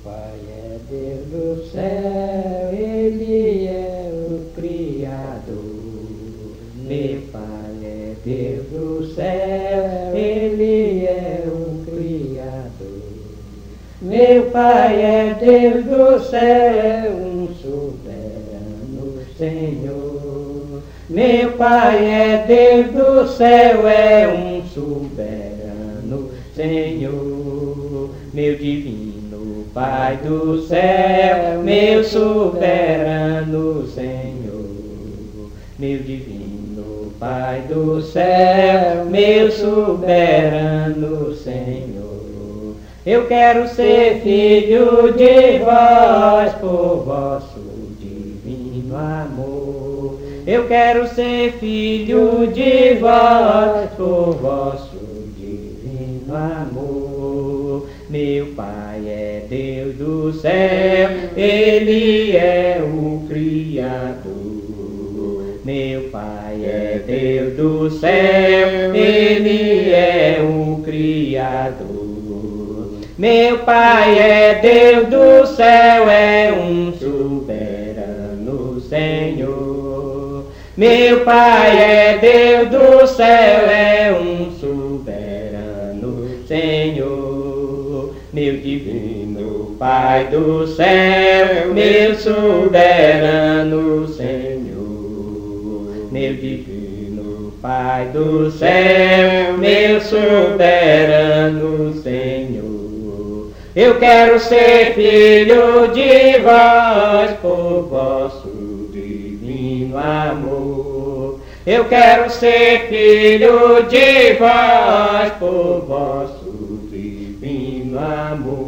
Pai é Deus do céu, Ele é o Criador. Meu Pai é Deus do céu, Ele é o Criador. Meu Pai é Deus do céu, um soberano Senhor. Meu Pai é Deus do céu, é um soberano Senhor. Meu divino Pai do céu, meu soberano Senhor. Meu divino Pai do céu, meu soberano Senhor. Eu quero ser filho de vós por vosso divino amor. Eu quero ser filho de vós por vosso divino amor. Meu Pai é Deus do céu, Ele é o Criador. Meu Pai é Deus do céu, Ele é o Criador. Meu Pai é Deus do céu, é um soberano Senhor. Meu Pai é Deus do céu, é um soberano Senhor. Meu divino Pai do céu, meu soberano Senhor. Meu divino Pai do céu, meu soberano Senhor. Eu quero ser filho de vós por vosso divino amor. Eu quero ser filho de vós por vosso divino amor.